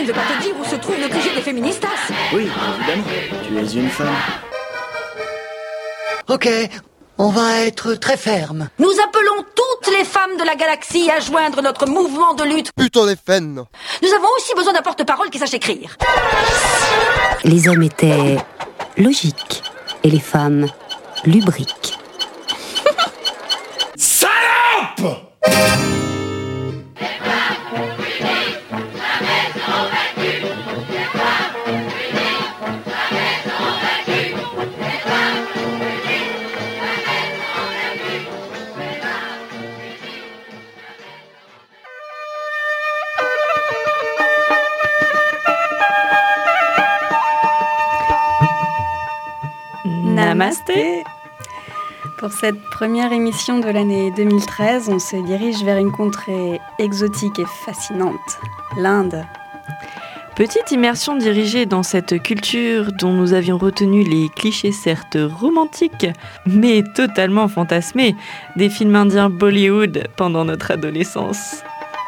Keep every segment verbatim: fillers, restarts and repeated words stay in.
ne vais pas te dire où se trouve le Q G des féministas. Oui, évidemment. Tu es une femme. Ok, on va être très ferme. Nous appelons toutes les femmes de la galaxie à joindre notre mouvement de lutte. Putain les fans. Nous avons aussi besoin d'un porte-parole qui sache écrire. Les hommes étaient logiques et les femmes lubriques. Salope! Namasté. Pour cette première émission de l'année deux mille treize, on se dirige vers une contrée exotique et fascinante, l'Inde. Petite immersion dirigée dans cette culture dont nous avions retenu les clichés certes romantiques, mais totalement fantasmés, des films indiens Bollywood pendant notre adolescence.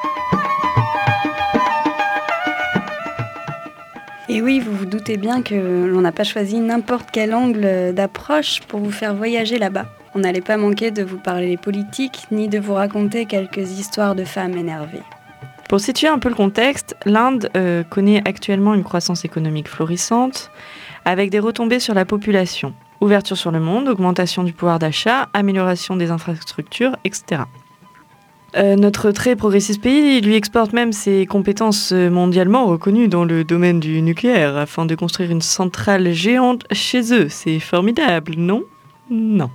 Et oui, vous vous doutez bien que l'on n'a pas choisi n'importe quel angle d'approche pour vous faire voyager là-bas. On n'allait pas manquer de vous parler politique, ni de vous raconter quelques histoires de femmes énervées. Pour situer un peu le contexte, l'Inde euh, connaît actuellement une croissance économique florissante, avec des retombées sur la population. Ouverture sur le monde, augmentation du pouvoir d'achat, amélioration des infrastructures, et cetera. Euh, notre très progressiste pays lui exporte même ses compétences mondialement reconnues dans le domaine du nucléaire afin de construire une centrale géante chez eux. C'est formidable, non ? Non.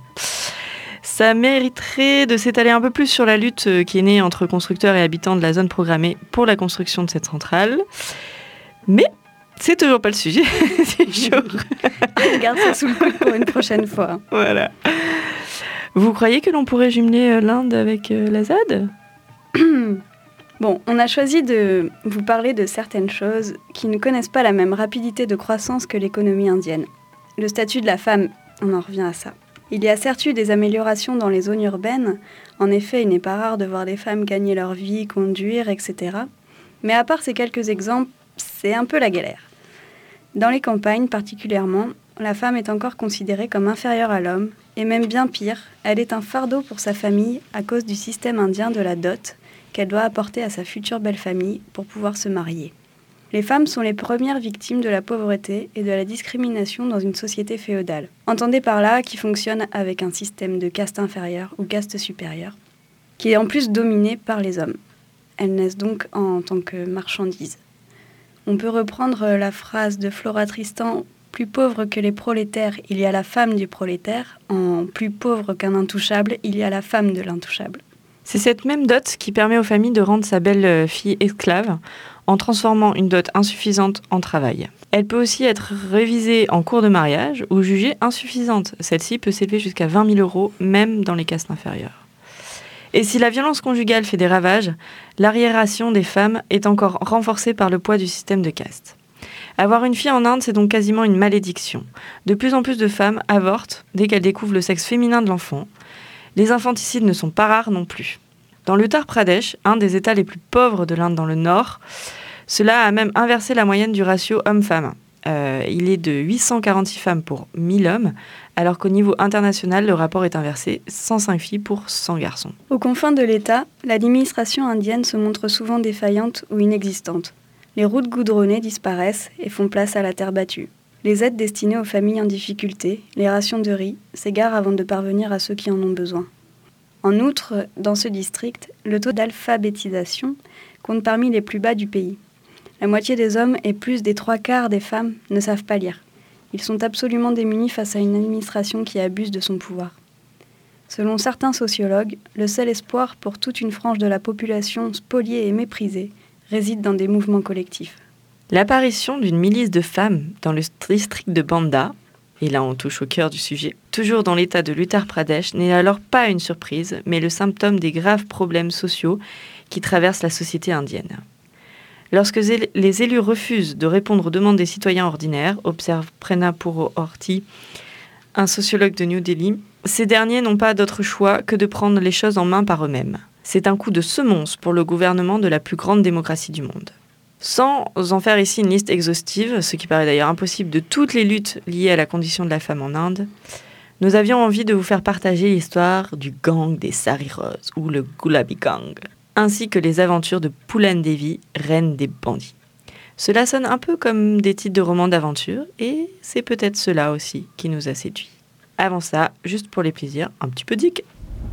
Ça mériterait de s'étaler un peu plus sur la lutte qui est née entre constructeurs et habitants de la zone programmée pour la construction de cette centrale. Mais c'est toujours pas le sujet, c'est chaud. On garde ça sous le coude pour une prochaine fois. Voilà. Vous croyez que l'on pourrait jumeler l'Inde avec la Z A D ? Bon, on a choisi de vous parler de certaines choses qui ne connaissent pas la même rapidité de croissance que l'économie indienne. Le statut de la femme, on en revient à ça. Il y a certes eu des améliorations dans les zones urbaines. En effet, il n'est pas rare de voir des femmes gagner leur vie, conduire, et cetera. Mais à part ces quelques exemples, c'est un peu la galère. Dans les campagnes particulièrement, la femme est encore considérée comme inférieure à l'homme, et même bien pire, elle est un fardeau pour sa famille à cause du système indien de la dot qu'elle doit apporter à sa future belle-famille pour pouvoir se marier. Les femmes sont les premières victimes de la pauvreté et de la discrimination dans une société féodale. Entendez par là qui fonctionne avec un système de caste inférieure ou caste supérieure, qui est en plus dominé par les hommes. Elles naissent donc en tant que marchandises. On peut reprendre la phrase de Flora Tristan: plus pauvre que les prolétaires, il y a la femme du prolétaire. En plus pauvre qu'un intouchable, il y a la femme de l'intouchable. C'est cette même dot qui permet aux familles de rendre sa belle-fille esclave en transformant une dot insuffisante en travail. Elle peut aussi être révisée en cours de mariage ou jugée insuffisante. Celle-ci peut s'élever jusqu'à vingt mille euros, même dans les castes inférieures. Et si la violence conjugale fait des ravages, l'arriération des femmes est encore renforcée par le poids du système de caste. Avoir une fille en Inde, c'est donc quasiment une malédiction. De plus en plus de femmes avortent dès qu'elles découvrent le sexe féminin de l'enfant. Les infanticides ne sont pas rares non plus. Dans l'Uttar Pradesh, un des États les plus pauvres de l'Inde dans le nord, cela a même inversé la moyenne du ratio homme-femme. Euh, il est de huit cent quarante-six femmes pour mille hommes, alors qu'au niveau international, le rapport est inversé, cent cinq filles pour cent garçons. Aux confins de l'État, l'administration indienne se montre souvent défaillante ou inexistante. Les routes goudronnées disparaissent et font place à la terre battue. Les aides destinées aux familles en difficulté, les rations de riz, s'égarent avant de parvenir à ceux qui en ont besoin. En outre, dans ce district, le taux d'alphabétisation compte parmi les plus bas du pays. La moitié des hommes et plus des trois quarts des femmes ne savent pas lire. Ils sont absolument démunis face à une administration qui abuse de son pouvoir. Selon certains sociologues, le seul espoir pour toute une frange de la population spoliée et méprisée réside dans des mouvements collectifs. L'apparition d'une milice de femmes dans le district de Banda, et là on touche au cœur du sujet, toujours dans l'état de l'Uttar Pradesh, n'est alors pas une surprise, mais le symptôme des graves problèmes sociaux qui traversent la société indienne. Lorsque les élus refusent de répondre aux demandes des citoyens ordinaires, observe Prerna Purohorty, un sociologue de New Delhi, ces derniers n'ont pas d'autre choix que de prendre les choses en main par eux-mêmes. C'est un coup de semonce pour le gouvernement de la plus grande démocratie du monde. Sans en faire ici une liste exhaustive, ce qui paraît d'ailleurs impossible de toutes les luttes liées à la condition de la femme en Inde, nous avions envie de vous faire partager l'histoire du gang des Sari Rose, ou le Gulabi Gang, ainsi que les aventures de Poolan Devi, reine des bandits. Cela sonne un peu comme des titres de romans d'aventure, et c'est peut-être cela aussi qui nous a séduits. Avant ça, juste pour les plaisirs, un petit peu dick.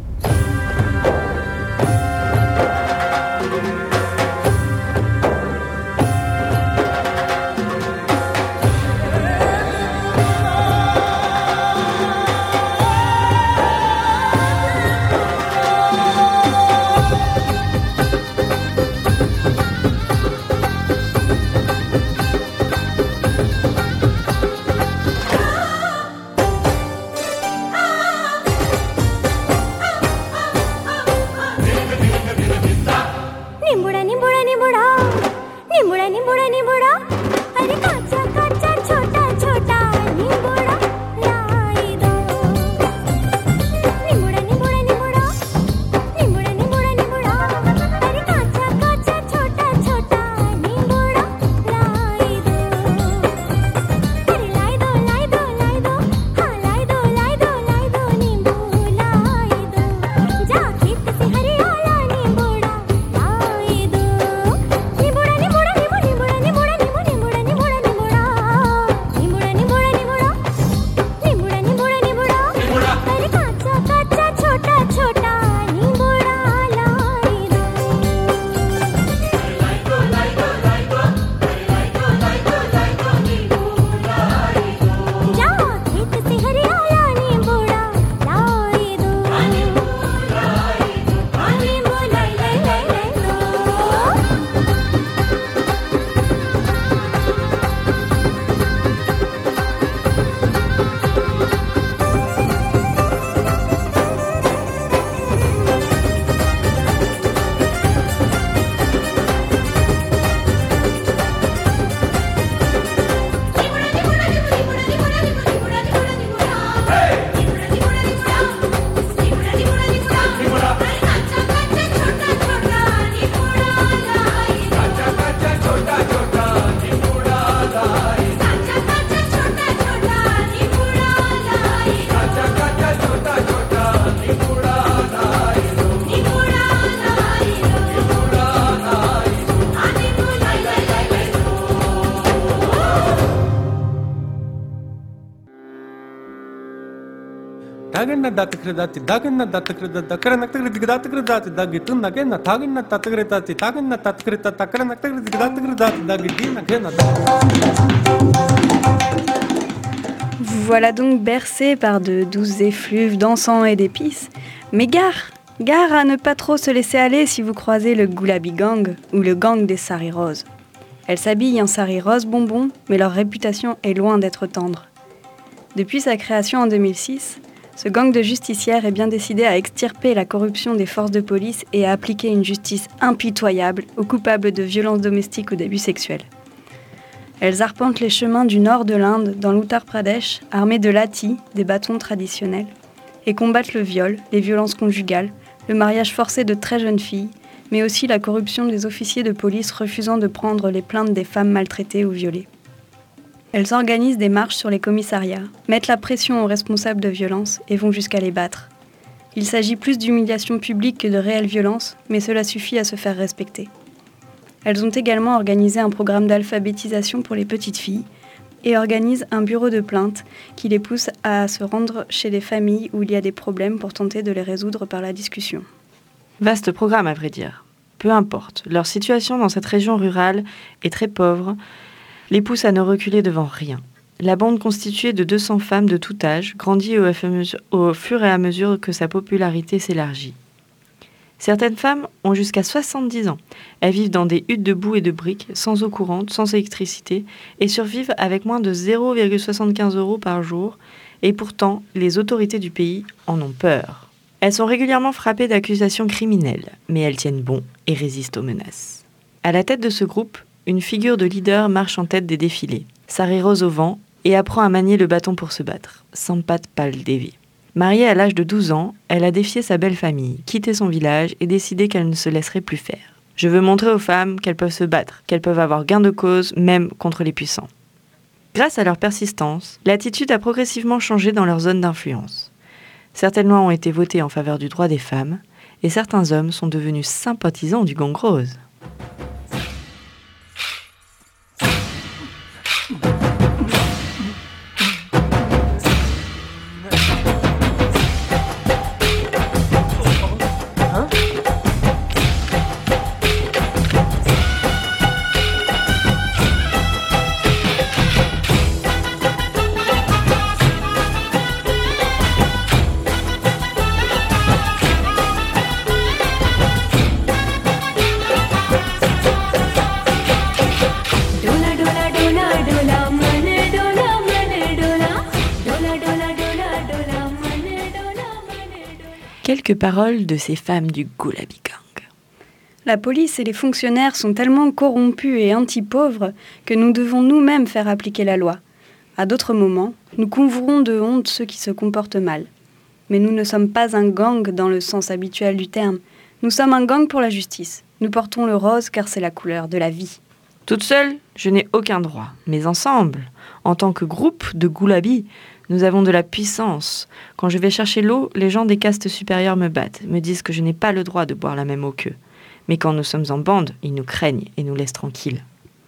Dagina datakredati, dagina datakreda, dakaranaktakredi, datakredati, dagitun nagena, tagina datakredati, tagina datakreda, dakaranaktakredi, datakredati, dagidina gena. Vous voilà donc bercés par de douces effluves d'encens et d'épices. Mais gare, gare à ne pas trop se laisser aller si vous croisez le Gulabi Gang ou le gang des Sari Rose. Elles s'habillent en sari rose bonbon, mais leur réputation est loin d'être tendre. Depuis sa création en deux mille six, ce gang de justicières est bien décidé à extirper la corruption des forces de police et à appliquer une justice impitoyable aux coupables de violences domestiques ou d'abus sexuels. Elles arpentent les chemins du nord de l'Inde, dans l'Uttar Pradesh, armées de lathis, des bâtons traditionnels, et combattent le viol, les violences conjugales, le mariage forcé de très jeunes filles, mais aussi la corruption des officiers de police refusant de prendre les plaintes des femmes maltraitées ou violées. Elles organisent des marches sur les commissariats, mettent la pression aux responsables de violences et vont jusqu'à les battre. Il s'agit plus d'humiliation publique que de réelle violence, mais cela suffit à se faire respecter. Elles ont également organisé un programme d'alphabétisation pour les petites filles et organisent un bureau de plainte qui les pousse à se rendre chez les familles où il y a des problèmes pour tenter de les résoudre par la discussion. Vaste programme à vrai dire. Peu importe, leur situation dans cette région rurale est très pauvre, les pousse à ne reculer devant rien. La bande constituée de deux cents femmes de tout âge grandit au, au fur et à mesure que sa popularité s'élargit. Certaines femmes ont jusqu'à soixante-dix ans. Elles vivent dans des huttes de boue et de briques, sans eau courante, sans électricité, et survivent avec moins de zéro virgule soixante-quinze euros par jour, et pourtant, les autorités du pays en ont peur. Elles sont régulièrement frappées d'accusations criminelles, mais elles tiennent bon et résistent aux menaces. À la tête de ce groupe, une figure de leader marche en tête des défilés, Sari Rose au vent, et apprend à manier le bâton pour se battre, Sampat Pal Devi. Mariée à l'âge de douze ans, elle a défié sa belle famille, quitté son village et décidé qu'elle ne se laisserait plus faire. Je veux montrer aux femmes qu'elles peuvent se battre, qu'elles peuvent avoir gain de cause, même contre les puissants. Grâce à leur persistance, l'attitude a progressivement changé dans leur zone d'influence. Certaines lois ont été votées en faveur du droit des femmes, et certains hommes sont devenus sympathisants du gang rose. Quelques paroles de ces femmes du Gulabi Gang. La police et les fonctionnaires sont tellement corrompus et anti-pauvres que nous devons nous-mêmes faire appliquer la loi. À d'autres moments, nous couvrons de honte ceux qui se comportent mal. Mais nous ne sommes pas un gang dans le sens habituel du terme. Nous sommes un gang pour la justice. Nous portons le rose car c'est la couleur de la vie. Toute seule, je n'ai aucun droit. Mais ensemble, en tant que groupe de Gulabi, nous avons de la puissance. Quand je vais chercher l'eau, les gens des castes supérieures me battent, me disent que je n'ai pas le droit de boire la même eau qu'eux. Mais quand nous sommes en bande, ils nous craignent et nous laissent tranquilles.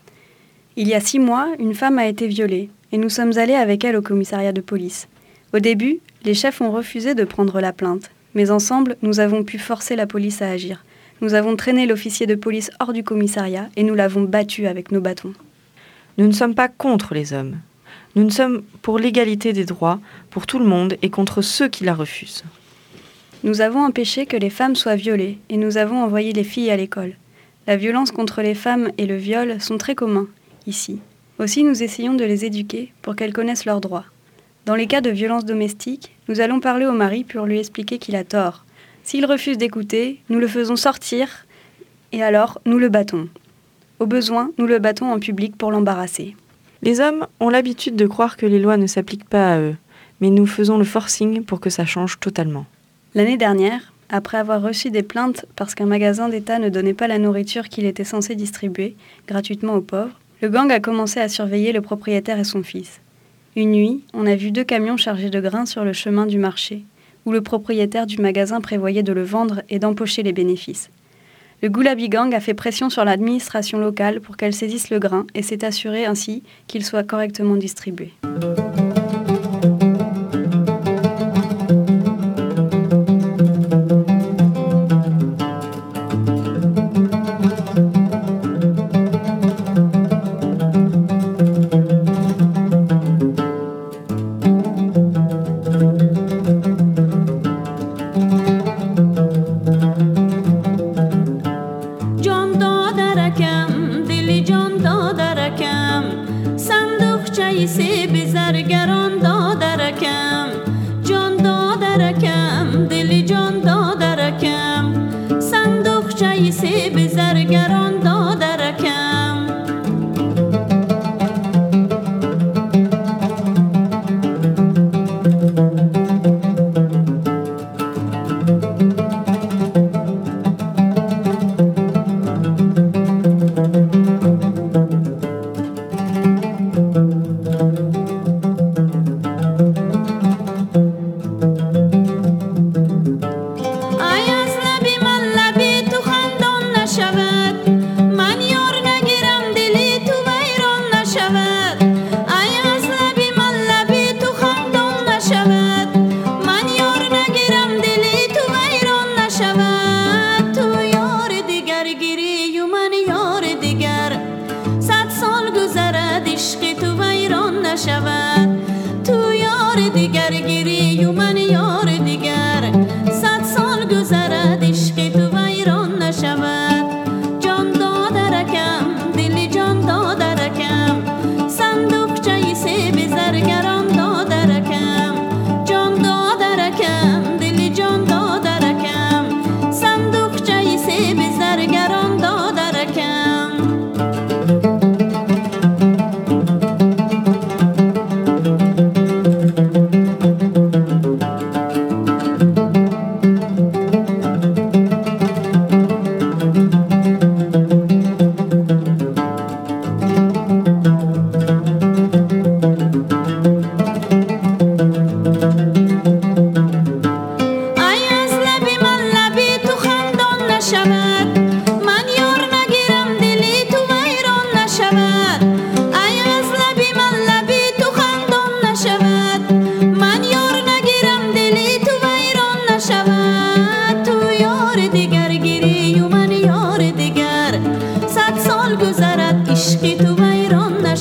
Il y a six mois, une femme a été violée et nous sommes allés avec elle au commissariat de police. Au début, les chefs ont refusé de prendre la plainte. Mais ensemble, nous avons pu forcer la police à agir. Nous avons traîné l'officier de police hors du commissariat et nous l'avons battu avec nos bâtons. Nous ne sommes pas contre les hommes. Nous ne sommes pour l'égalité des droits, pour tout le monde et contre ceux qui la refusent. Nous avons empêché que les femmes soient violées et nous avons envoyé les filles à l'école. La violence contre les femmes et le viol sont très communs ici. Aussi, nous essayons de les éduquer pour qu'elles connaissent leurs droits. Dans les cas de violence domestique, nous allons parler au mari pour lui expliquer qu'il a tort. S'il refuse d'écouter, nous le faisons sortir et alors nous le battons. Au besoin, nous le battons en public pour l'embarrasser. Les hommes ont l'habitude de croire que les lois ne s'appliquent pas à eux, mais nous faisons le forcing pour que ça change totalement. L'année dernière, après avoir reçu des plaintes parce qu'un magasin d'État ne donnait pas la nourriture qu'il était censé distribuer gratuitement aux pauvres, le gang a commencé à surveiller le propriétaire et son fils. Une nuit, on a vu deux camions chargés de grains sur le chemin du marché, où le propriétaire du magasin prévoyait de le vendre et d'empocher les bénéfices. Le Gulabi Gang a fait pression sur l'administration locale pour qu'elle saisisse le grain et s'est assuré ainsi qu'il soit correctement distribué.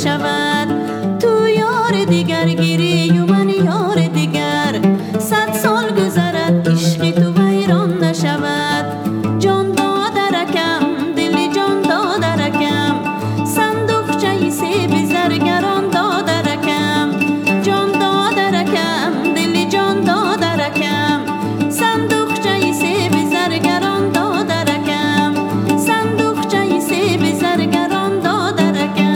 نشود تو یار دیگر گیری و من یار دیگر صد سال گذرد عشق تو ویران نشود جان دادرکم دل جان دادرکم صندوقچه سیب زرگران دادرکم جان دادرکم دل جان دادرکم صندوقچه سیب زرگران دادرکم صندوقچه سیب زرگران دادرکم.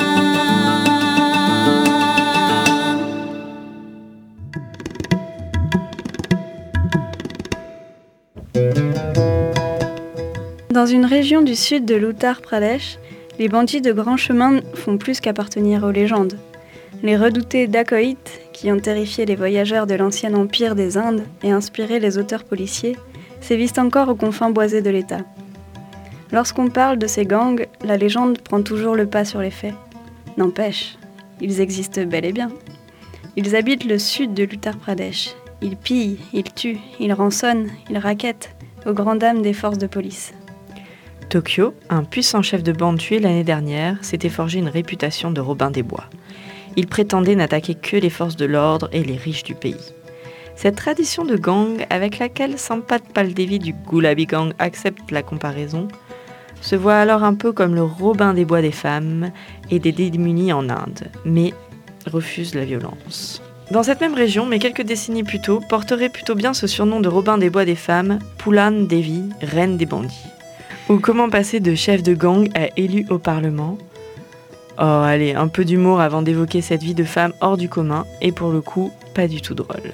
Dans une région du sud de l'Uttar Pradesh, les bandits de grand chemin font plus qu'appartenir aux légendes. Les redoutés dacoïtes, qui ont terrifié les voyageurs de l'ancien empire des Indes et inspiré les auteurs policiers, sévissent encore aux confins boisés de l'État. Lorsqu'on parle de ces gangs, la légende prend toujours le pas sur les faits. N'empêche, ils existent bel et bien. Ils habitent le sud de l'Uttar Pradesh. Ils pillent, ils tuent, ils rançonnent, ils raquettent, aux grandes dames des forces de police. Tokyo, un puissant chef de bande tué l'année dernière, s'était forgé une réputation de Robin des Bois. Il prétendait n'attaquer que les forces de l'ordre et les riches du pays. Cette tradition de gang, avec laquelle Sampath Paldevi du Gulabi Gang accepte la comparaison, se voit alors un peu comme le Robin des Bois des femmes et des démunis en Inde, mais refuse la violence. Dans cette même région, mais quelques décennies plus tôt, porterait plutôt bien ce surnom de Robin des Bois des femmes, Pulan Devi, reine des bandits. Ou comment passer de chef de gang à élu au Parlement. Oh, allez, un peu d'humour avant d'évoquer cette vie de femme hors du commun, et pour le coup, pas du tout drôle.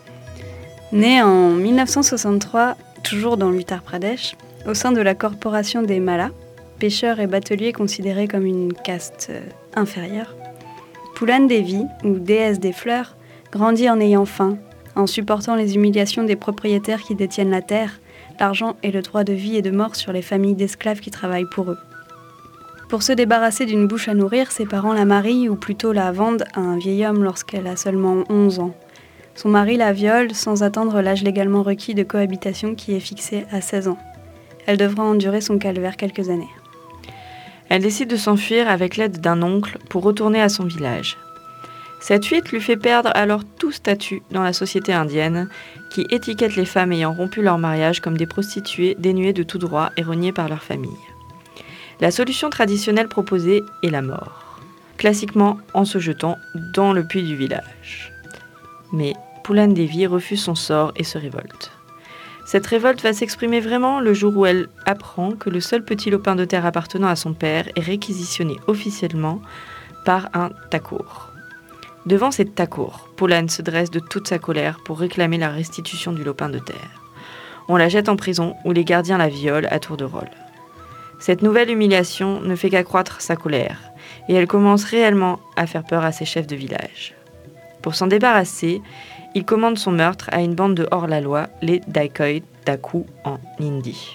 Née en dix-neuf cent soixante-trois, toujours dans l'Uttar Pradesh, au sein de la corporation des Mallas, pêcheurs et bateliers considérés comme une caste euh, inférieure, Pulan Devi, ou déesse des fleurs, grandit en ayant faim, en supportant les humiliations des propriétaires qui détiennent la terre, l'argent et le droit de vie et de mort sur les familles d'esclaves qui travaillent pour eux. Pour se débarrasser d'une bouche à nourrir, ses parents la marient, ou plutôt la vendent à un vieil homme lorsqu'elle a seulement onze ans. Son mari la viole sans attendre l'âge légalement requis de cohabitation qui est fixé à seize ans. Elle devra endurer son calvaire quelques années. Elle décide de s'enfuir avec l'aide d'un oncle pour retourner à son village. Cette fuite lui fait perdre alors tout statut dans la société indienne, qui étiquette les femmes ayant rompu leur mariage comme des prostituées dénuées de tout droit et reniées par leur famille. La solution traditionnelle proposée est la mort, classiquement en se jetant dans le puits du village. Mais Pulan Devi refuse son sort et se révolte. Cette révolte va s'exprimer vraiment le jour où elle apprend que le seul petit lopin de terre appartenant à son père est réquisitionné officiellement par un Thakur. Devant cette Thakur, Pulan se dresse de toute sa colère pour réclamer la restitution du lopin de terre. On la jette en prison où les gardiens la violent à tour de rôle. Cette nouvelle humiliation ne fait qu'accroître sa colère et elle commence réellement à faire peur à ses chefs de village. Pour s'en débarrasser, il commande son meurtre à une bande de hors-la-loi, les Dacoits Daku en hindi.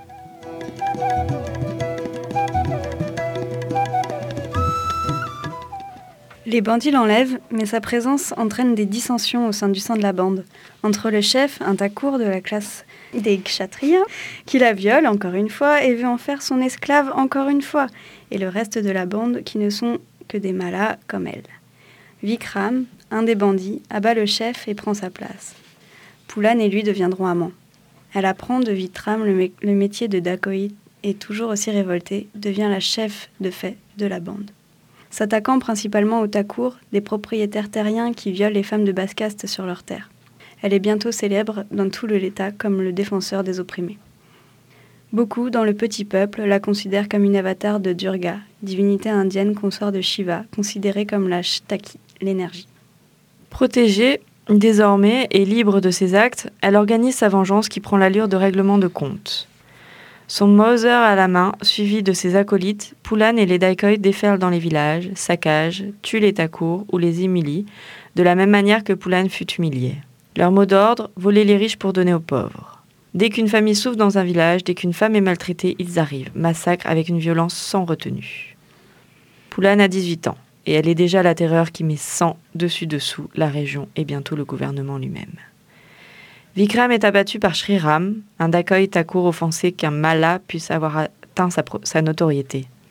Les bandits l'enlèvent, mais sa présence entraîne des dissensions au sein du sein de la bande. Entre le chef, un Thakur de la classe des Kshatriyas, qui la viole encore une fois et veut en faire son esclave encore une fois, et le reste de la bande qui ne sont que des Mallas comme elle. Vikram, un des bandits, abat le chef et prend sa place. Pulan et lui deviendront amants. Elle apprend de Vikram le, mé- le métier de dacoïte et, toujours aussi révoltée, devient la chef de fait de la bande. S'attaquant principalement aux Thakur, des propriétaires terriens qui violent les femmes de basse caste sur leurs terres. Elle est bientôt célèbre dans tout l'État comme le défenseur des opprimés. Beaucoup, dans le petit peuple, la considèrent comme une avatar de Durga, divinité indienne consort de Shiva, considérée comme la Shtaki, l'énergie. Protégée, désormais, et libre de ses actes, elle organise sa vengeance qui prend l'allure de règlement de compte. Son Mauser à la main, suivi de ses acolytes, Pulan et les Dacoits déferlent dans les villages, saccagent, tuent les Thakur ou les humilient, de la même manière que Pulan fut humilié. Leur mot d'ordre, voler les riches pour donner aux pauvres. Dès qu'une famille souffre dans un village, dès qu'une femme est maltraitée, ils arrivent, massacrent avec une violence sans retenue. Pulan a dix-huit ans, et elle est déjà la terreur qui met sang dessus-dessous la région et bientôt le gouvernement lui-même. Vikram est abattu par Sri Ram, un Dacoit Thakur offensé qu'un Malla puisse avoir atteint sa, pro- sa notoriété.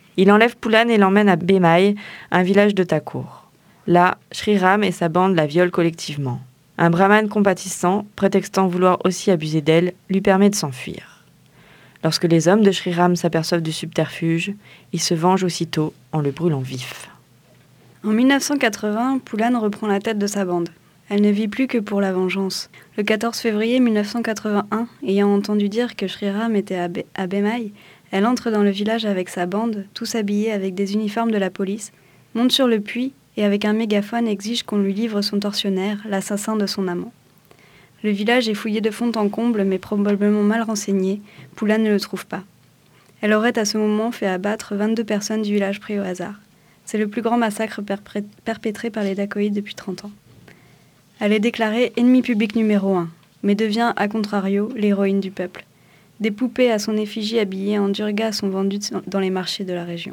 Il enlève Poulan et l'emmène à Bemai, un village de Thakur. Là, Sri Ram et sa bande la violent collectivement. Un brahmane compatissant, prétextant vouloir aussi abuser d'elle, lui permet de s'enfuir. Lorsque les hommes de Sri Ram s'aperçoivent du subterfuge, ils se vengent aussitôt en le brûlant vif. En mille neuf cent quatre-vingts, Poulan reprend la tête de sa bande. Elle ne vit plus que pour la vengeance. Le quatorze février mille neuf cent quatre-vingt-un, ayant entendu dire que Sri Ram était à, Be- à Bemai, elle entre dans le village avec sa bande, tous habillés avec des uniformes de la police, monte sur le puits et avec un mégaphone exige qu'on lui livre son tortionnaire, l'assassin de son amant. Le village est fouillé de fond en comble, mais probablement mal renseigné. Poulan ne le trouve pas. Elle aurait à ce moment fait abattre vingt-deux personnes du village pris au hasard. C'est le plus grand massacre perpré- perpétré par les dacoïdes depuis trente ans. Elle est déclarée ennemi public numéro un, mais devient, à contrario, l'héroïne du peuple. Des poupées à son effigie habillées en durga sont vendues dans les marchés de la région.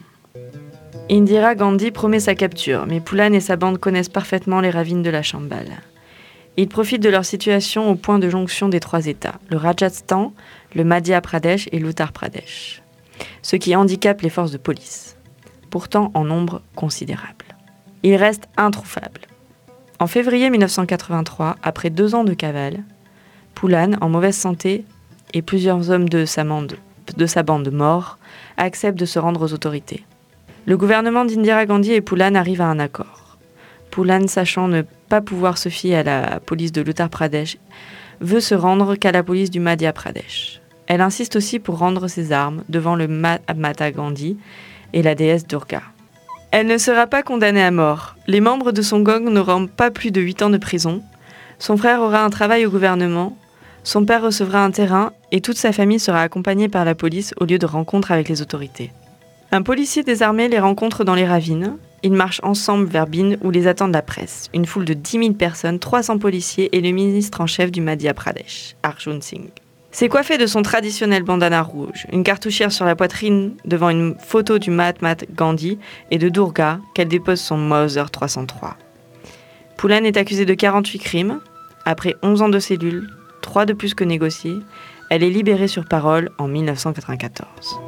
Indira Gandhi promet sa capture, mais Poulan et sa bande connaissent parfaitement les ravines de la Chambal. Ils profitent de leur situation au point de jonction des trois États, le Rajasthan, le Madhya Pradesh et l'Uttar Pradesh, ce qui handicape les forces de police, pourtant en nombre considérable. Ils restent introuvables. En février mille neuf cent quatre-vingt-trois, après deux ans de cavale, Poulan, en mauvaise santé, et plusieurs hommes de sa bande, de sa bande morts, acceptent de se rendre aux autorités. Le gouvernement d'Indira Gandhi et Poulan arrivent à un accord. Poulan, sachant ne pas pouvoir se fier à la police de l'Uttar Pradesh, veut se rendre qu'à la police du Madhya Pradesh. Elle insiste aussi pour rendre ses armes devant le Mahatma Gandhi et la déesse Durga. Elle ne sera pas condamnée à mort. Les membres de son gang n'auront pas plus de huit ans de prison. Son frère aura un travail au gouvernement. Son père recevra un terrain et toute sa famille sera accompagnée par la police au lieu de rencontres avec les autorités. Un policier désarmé les rencontre dans les ravines. Ils marchent ensemble vers Bin où les attendent la presse. Une foule de dix mille personnes, trois cents policiers et le ministre en chef du Madhya Pradesh, Arjun Singh. C'est coiffé de son traditionnel bandana rouge, une cartouchière sur la poitrine devant une photo du Mahatma Gandhi et de Durga qu'elle dépose son Mauser trois cent trois. Poulan est accusée de quarante-huit crimes. Après onze ans de cellule, trois de plus que négociés, elle est libérée sur parole en mille neuf cent quatre-vingt-quatorze.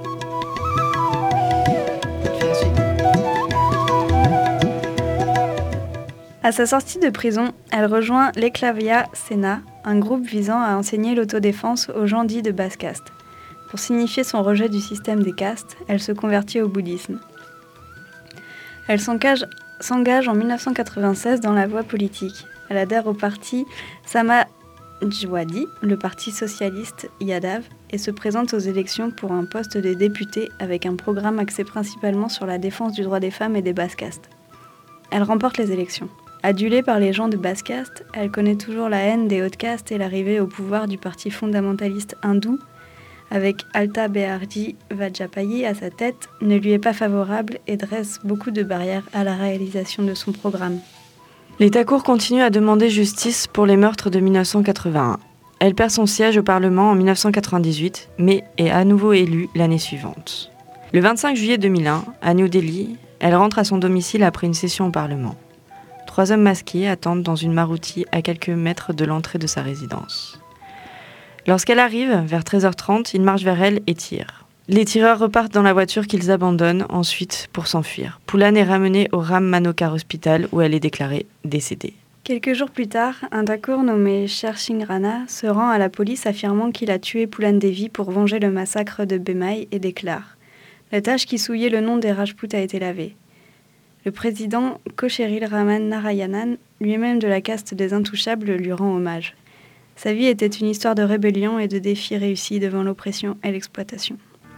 À sa sortie de prison, elle rejoint l'Eklavya Sena, un groupe visant à enseigner l'autodéfense aux gens dits de basse caste. Pour signifier son rejet du système des castes, elle se convertit au bouddhisme. Elle s'engage, s'engage en mille neuf cent quatre-vingt-seize dans la voie politique. Elle adhère au parti Samajwadi, le parti socialiste Yadav, et se présente aux élections pour un poste de député avec un programme axé principalement sur la défense du droit des femmes et des basses castes. Elle remporte les élections. Adulée par les gens de basse caste, elle connaît toujours la haine des hautes castes et l'arrivée au pouvoir du parti fondamentaliste hindou, avec Alta Beharji Vajpayee à sa tête, ne lui est pas favorable et dresse beaucoup de barrières à la réalisation de son programme. Les Thakur continuent à demander justice pour les meurtres de mille neuf cent quatre-vingt-un. Elle perd son siège au Parlement en mille neuf cent quatre-vingt-dix-huit, mais est à nouveau élue l'année suivante. Le vingt-cinq juillet deux mille un, à New Delhi, elle rentre à son domicile après une session au Parlement. Trois hommes masqués attendent dans une Maruti à quelques mètres de l'entrée de sa résidence. Lorsqu'elle arrive, vers treize heures trente, ils marchent vers elle et tirent. Les tireurs repartent dans la voiture qu'ils abandonnent ensuite pour s'enfuir. Poulan est ramenée au Ram Manohar Hospital où elle est déclarée décédée. Quelques jours plus tard, un Thakur nommé Sher Singh Rana se rend à la police affirmant qu'il a tué Poulan Devi pour venger le massacre de Bemai et déclare « La tache qui souillait le nom des Rajputs a été lavée ». Le président Kosheril Raman Narayanan, lui-même de la caste des Intouchables, lui rend hommage. Sa vie était une histoire de rébellion et de défis réussis devant l'oppression et l'exploitation.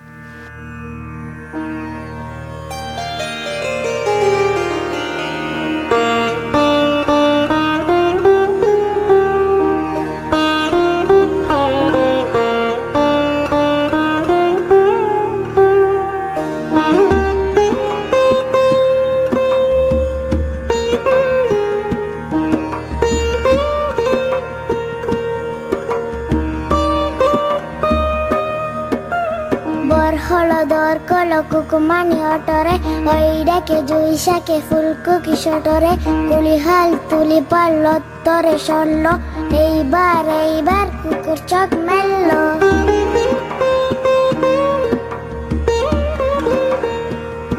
Kukumani otore, oire ke juisha ke fulku kishotore, kulihal tulipal lottore shollo, eibar eibar kukurchok mello.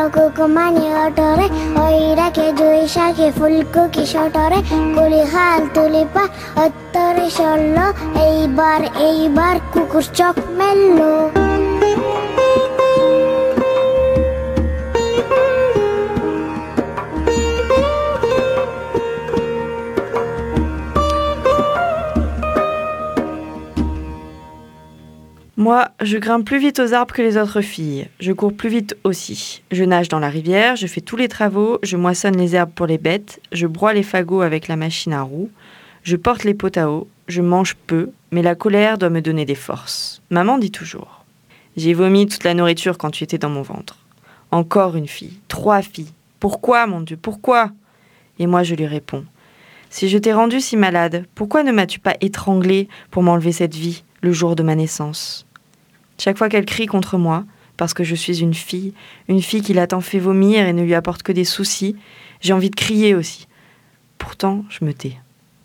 kukumani otore oira ke juisha ke fulku ki shotore kuli hal tulipa ottore shollo eibar eibar kukur chok mello. Moi, je grimpe plus vite aux arbres que les autres filles. Je cours plus vite aussi. Je nage dans la rivière, je fais tous les travaux, je moissonne les herbes pour les bêtes, je broie les fagots avec la machine à roue, je porte les pots à eau, je mange peu, mais la colère doit me donner des forces. Maman dit toujours « J'ai vomi toute la nourriture quand tu étais dans mon ventre. Encore une fille, trois filles. Pourquoi, mon Dieu, pourquoi ?» Et moi, je lui réponds « Si je t'ai rendue si malade, pourquoi ne m'as-tu pas étranglée pour m'enlever cette vie, le jour de ma naissance ?» Chaque fois qu'elle crie contre moi, parce que je suis une fille, une fille qui l'a tant fait vomir et ne lui apporte que des soucis, j'ai envie de crier aussi. Pourtant, je me tais.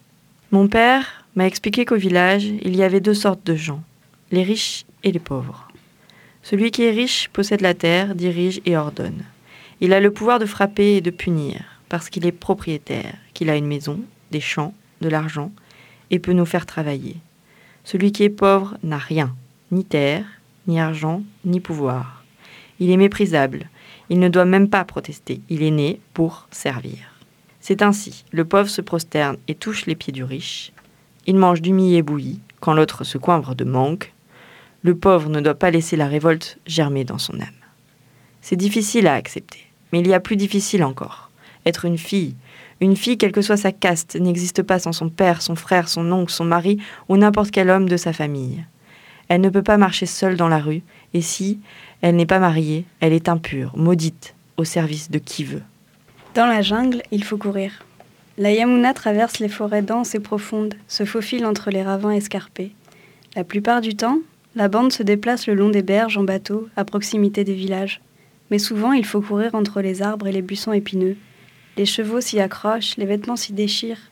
Mon père m'a expliqué qu'au village, il y avait deux sortes de gens, les riches et les pauvres. Celui qui est riche possède la terre, dirige et ordonne. Il a le pouvoir de frapper et de punir, parce qu'il est propriétaire, qu'il a une maison, des champs, de l'argent, et peut nous faire travailler. Celui qui est pauvre n'a rien, ni terre, ni argent, ni pouvoir. Il est méprisable. Il ne doit même pas protester. Il est né pour servir. C'est ainsi. Le pauvre se prosterne et touche les pieds du riche. Il mange du millet bouilli quand l'autre se coinvre de manque. Le pauvre ne doit pas laisser la révolte germer dans son âme. C'est difficile à accepter. Mais il y a plus difficile encore. Être une fille. Une fille, quelle que soit sa caste, n'existe pas sans son père, son frère, son oncle, son mari ou n'importe quel homme de sa famille. Elle ne peut pas marcher seule dans la rue, et si elle n'est pas mariée, elle est impure, maudite, au service de qui veut. Dans la jungle, il faut courir. La Yamuna traverse les forêts denses et profondes, se faufile entre les ravins escarpés. La plupart du temps, la bande se déplace le long des berges en bateau, à proximité des villages. Mais souvent, il faut courir entre les arbres et les buissons épineux. Les chevaux s'y accrochent, les vêtements s'y déchirent.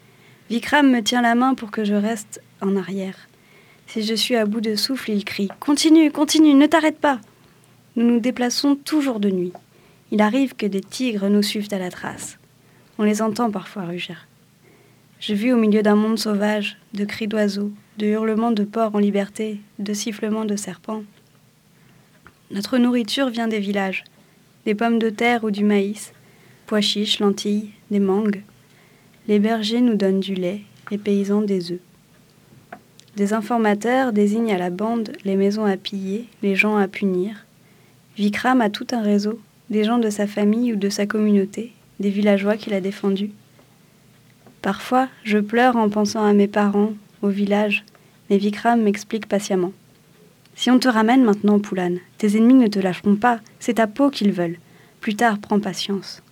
Vikram me tient la main pour que je reste en arrière. Si je suis à bout de souffle, il crie « Continue, continue, ne t'arrête pas !» Nous nous déplaçons toujours de nuit. Il arrive que des tigres nous suivent à la trace. On les entend parfois rugir. Je vis au milieu d'un monde sauvage, de cris d'oiseaux, de hurlements de porcs en liberté, de sifflements de serpents. Notre nourriture vient des villages, des pommes de terre ou du maïs, pois chiches, lentilles, des mangues. Les bergers nous donnent du lait, les paysans des œufs. Des informateurs désignent à la bande les maisons à piller, les gens à punir. Vikram a tout un réseau, des gens de sa famille ou de sa communauté, des villageois qu'il a défendus. Parfois, je pleure en pensant à mes parents, au village, mais Vikram m'explique patiemment. Si on te ramène maintenant, Poulane, tes ennemis ne te lâcheront pas, c'est ta peau qu'ils veulent. Plus tard, prends patience.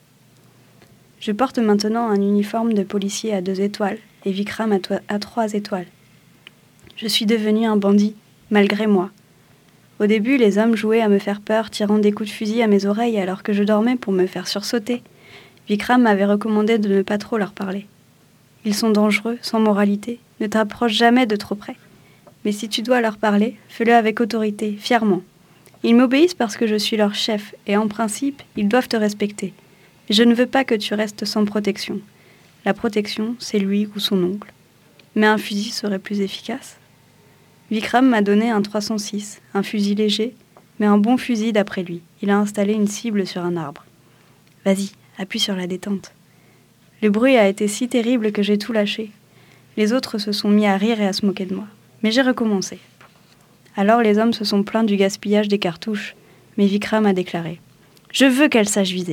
Je porte maintenant un uniforme de policier à deux étoiles et Vikram à, to- à trois étoiles. Je suis devenu un bandit, malgré moi. Au début, les hommes jouaient à me faire peur, tirant des coups de fusil à mes oreilles alors que je dormais pour me faire sursauter. Vikram m'avait recommandé de ne pas trop leur parler. Ils sont dangereux, sans moralité, ne t'approche jamais de trop près. Mais si tu dois leur parler, fais-le avec autorité, fièrement. Ils m'obéissent parce que je suis leur chef, et en principe, ils doivent te respecter. Mais je ne veux pas que tu restes sans protection. La protection, c'est lui ou son oncle. Mais un fusil serait plus efficace. Vikram m'a donné un trois cent six, un fusil léger, mais un bon fusil d'après lui. Il a installé une cible sur un arbre. Vas-y, appuie sur la détente. Le bruit a été si terrible que j'ai tout lâché. Les autres se sont mis à rire et à se moquer de moi. Mais j'ai recommencé. Alors les hommes se sont plaints du gaspillage des cartouches, mais Vikram a déclaré « Je veux qu'elle sache viser !»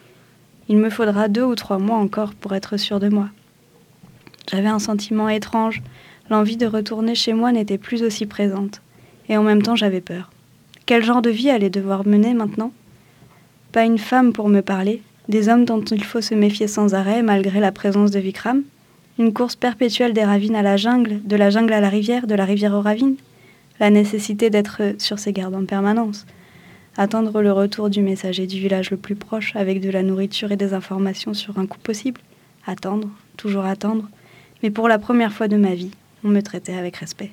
Il me faudra deux ou trois mois encore pour être sûr de moi. J'avais un sentiment étrange. L'envie de retourner chez moi n'était plus aussi présente. Et en même temps, j'avais peur. Quel genre de vie allait devoir mener maintenant ? Pas une femme pour me parler, des hommes dont il faut se méfier sans arrêt malgré la présence de Vikram, une course perpétuelle des ravines à la jungle, de la jungle à la rivière, de la rivière aux ravines, la nécessité d'être sur ses gardes en permanence, attendre le retour du messager du village le plus proche avec de la nourriture et des informations sur un coup possible, attendre, toujours attendre, mais pour la première fois de ma vie, on me traitait avec respect.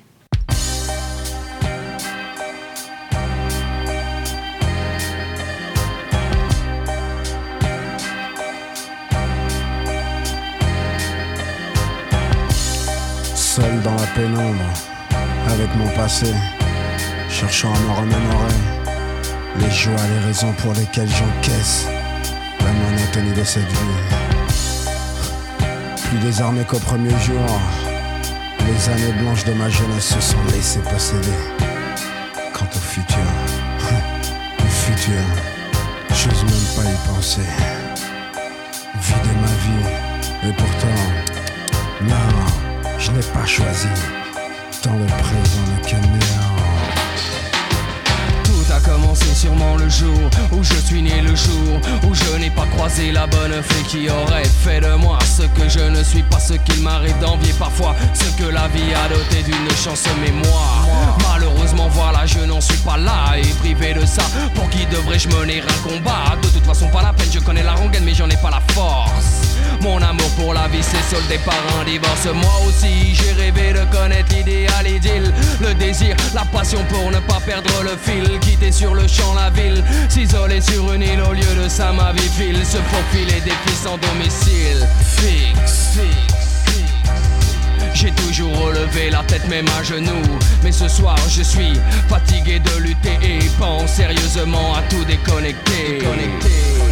seul dans la pénombre, avec mon passé, cherchant à me remémorer les joies, les raisons pour lesquelles j'encaisse la monotonie de cette vie. Plus désarmé qu'au premier jour, les années blanches de ma jeunesse se sont laissées posséder. Quant au futur, le futur, j'ose même pas y penser. Vider ma vie, et pourtant, non, je n'ai pas choisi. Tant le présent n'est qu'un néant. Tout a commencé sûrement le jour où je suis né, le jour où je n'ai pas croisé la bonne fée qui aurait fait de moi ce que je ne suis pas, ce qu'il m'arrive d'envier parfois, ce que la vie a doté d'une chance. Mais moi, malheureusement voilà, je n'en suis pas là, et privé de ça, pour qui devrais-je mener un combat? De toute façon pas la peine, je connais la rengaine mais j'en ai pas la force. Mon amour pour la vie s'est soldé par un divorce. Moi aussi j'ai rêvé de connaître l'idéal idylle, le désir, la passion pour ne pas perdre le fil, quitter sur le champ la ville, s'isoler sur une île, au lieu de ça ma vie file, se faufiler des filles sans domicile fixe, fixe. J'ai toujours relevé la tête même à genoux, mais ce soir je suis fatigué de lutter et pense sérieusement à tout déconnecter, déconnecter.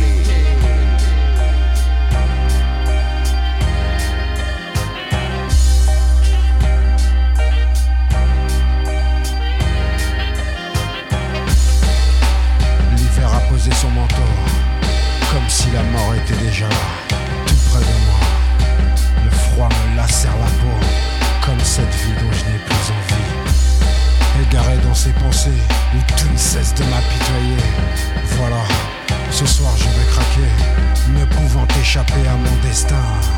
Son manteau, comme si la mort était déjà là, tout près de moi. Le froid me lacère la peau, comme cette vie dont je n'ai plus envie. Égaré dans ses pensées, où tout ne cesse de m'apitoyer. Voilà, ce soir je vais craquer, ne pouvant échapper à mon destin.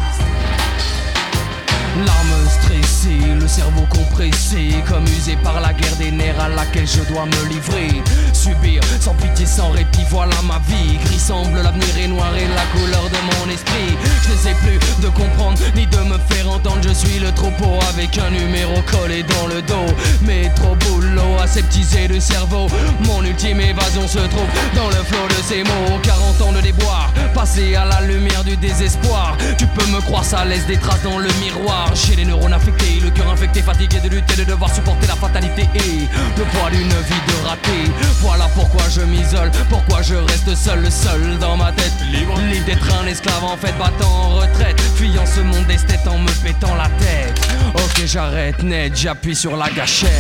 L'âme stressée, le cerveau compressé, comme usé par la guerre des nerfs à laquelle je dois me livrer. Subir sans pitié, sans répit, voilà ma vie. Gris semble l'avenir est noir et la couleur de mon esprit. Je ne sais plus de comprendre ni de me faire entendre. Je suis le troupeau avec un numéro collé dans le dos. Mais trop boulot, aseptisé de cerveau. Mon ultime évasion se trouve dans le flot de ces mots. quarante ans de déboire, passé à la lumière du désespoir. Tu peux me croire, ça laisse des traces dans le miroir. J'ai les neurones affectés, le cœur infecté, fatigué de lutter, de devoir supporter la fatalité et le poids d'une vie de raté. Voilà pourquoi je m'isole, pourquoi je reste seul, le seul dans ma tête. Libre, libre d'être un esclave en fait, battant en retraite, fuyant ce monde d'esthète en me pétant la tête. Ok, j'arrête net, j'appuie sur la gâchette.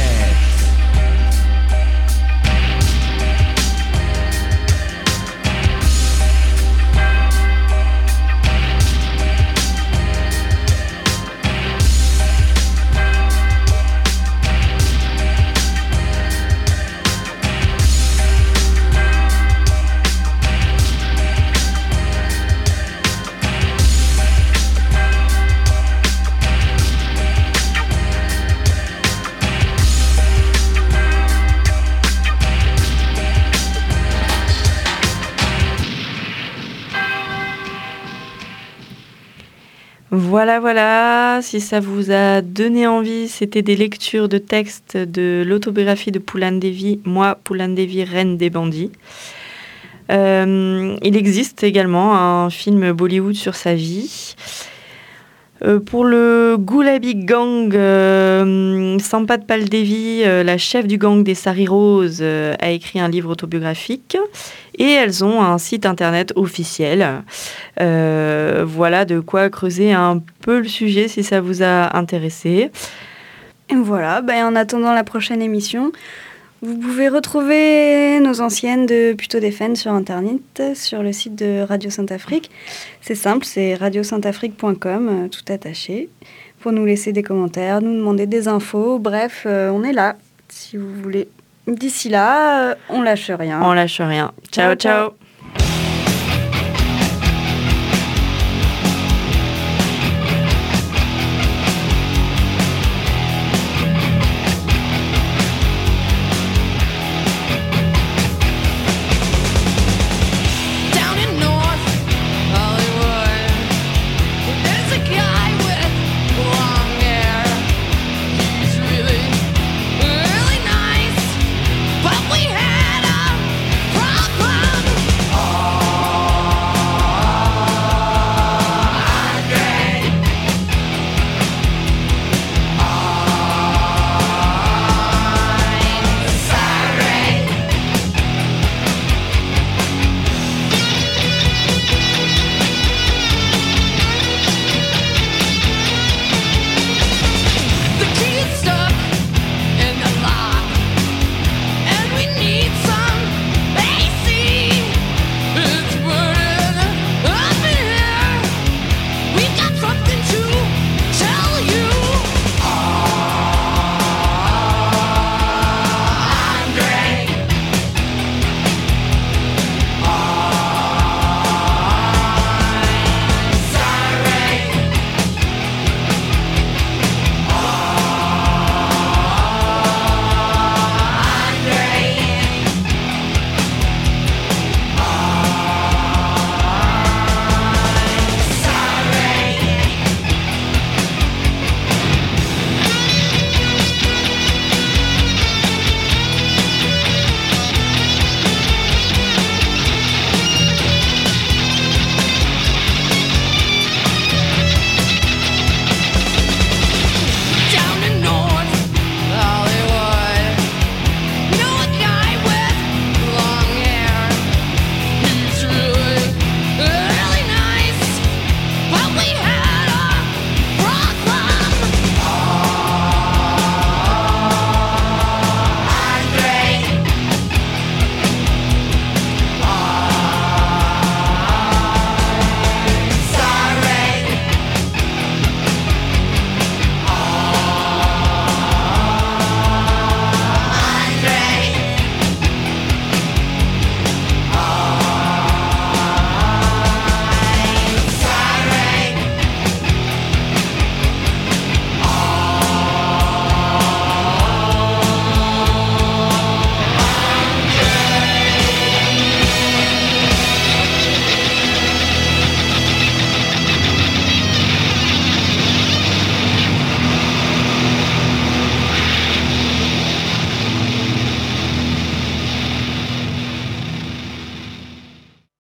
Voilà, voilà, si ça vous a donné envie, c'était des lectures de textes de l'autobiographie de Phoolan Devi, moi, Phoolan Devi, reine des bandits. Euh, il existe également un film Bollywood sur sa vie. Euh, pour le Gulabi Gang, euh, Sampath Devi, euh, la chef du gang des Sari Roses, euh, a écrit un livre autobiographique et elles ont un site internet officiel. Euh, voilà de quoi creuser un peu le sujet si ça vous a intéressé. Et voilà, bah, en attendant la prochaine émission, vous pouvez retrouver nos anciennes de Puto des Fans sur internet, sur le site de Radio Sainte-Afrique. C'est simple, c'est radio sainte afrique point com, tout attaché, pour nous laisser des commentaires, nous demander des infos. Bref, euh, on est là, si vous voulez. D'ici là, euh, on lâche rien. On lâche rien. Ciao, ciao. ciao.